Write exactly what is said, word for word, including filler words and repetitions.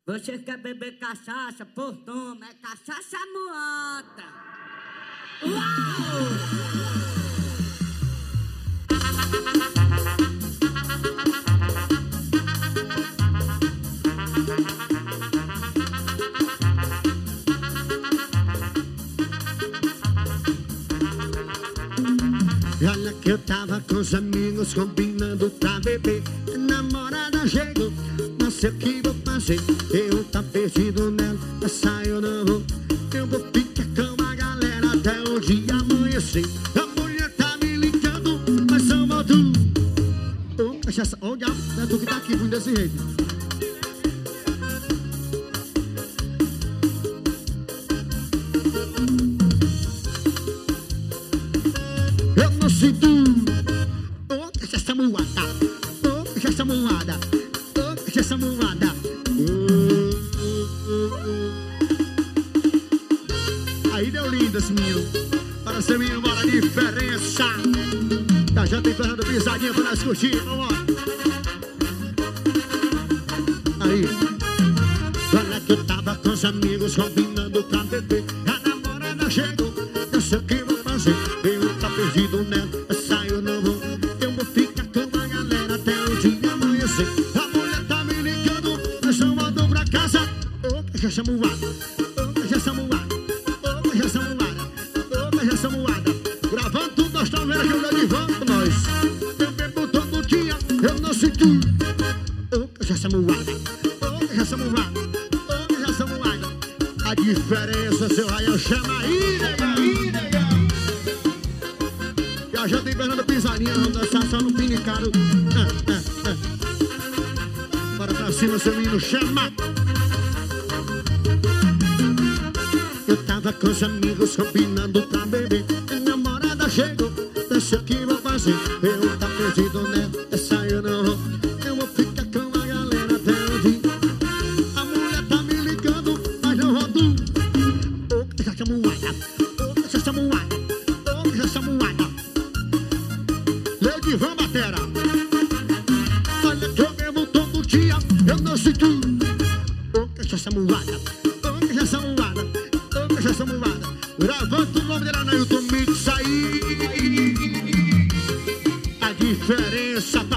Você quer beber cachaça? Por toma, é cachaça moata. Uau! Olha que eu tava com os amigos combinando pra beber. A namorada chegou, não sei o que vou fazer. Eu tá perdido nela, essa eu não vou. Eu vou ficar com a galera até o dia amanhecer. A mulher tá me ligando, mas são volto. Ô, cachaça, ô diabo, é tu que tá aqui, muito desse jeito. Eu não sinto. Ô, cachaça moada. Ô, cachaça moada. Ô, cachaça moada. Aí deu lindo esse menino. Para ser menino, bora diferença. Tá, já tem Fernando pisadinha pra nós curtir. Vamos lá. Aí. Olha que eu tava com os amigos combinando pra beber. A namorada chegou, não sei o que vou fazer. Eu tá perdido nela, essa eu não vou. Eu vou ficar com a galera até o dia amanhecer. A mulher tá me ligando, nós chamando pra casa. Ô, cachaça moada. Ô, cachaça moada. Ô, cachaça moada. Ô, cachaça moada. Gravando tudo, nós estamos vendo aqui o meu divã com nós. Eu bebo todo dia, eu não sinto. Ô, cachaça moada. Ô, cachaça moada. Ô, cachaça moada. A diferença, seu Raião, chama aí, nega, aí, nega. Já já tem Fernando pisadinha, vamos dançar só no pinicaro. Ah, ah, ah. Bora pra cima, seu menino, chama. Eu tava com os amigos combinando pra beber. A namorada chegou, não sei o que vou fazer. Eu tá perdido nela, essa eu não vou. Eu vou ficar com a galera até o dia. A mulher tá me ligando, mas não rodo. Ô, cachaça moada. Ô, cachaça moada. Ô, cachaça moada. Leu de vã, batera. Olha que eu bebo todo dia, eu não sinto. Ô, cachaça moada. Ô, cachaça moada. Ô, cachaça moada. Gravando o nome dela na YouTube Mix aí. A diferença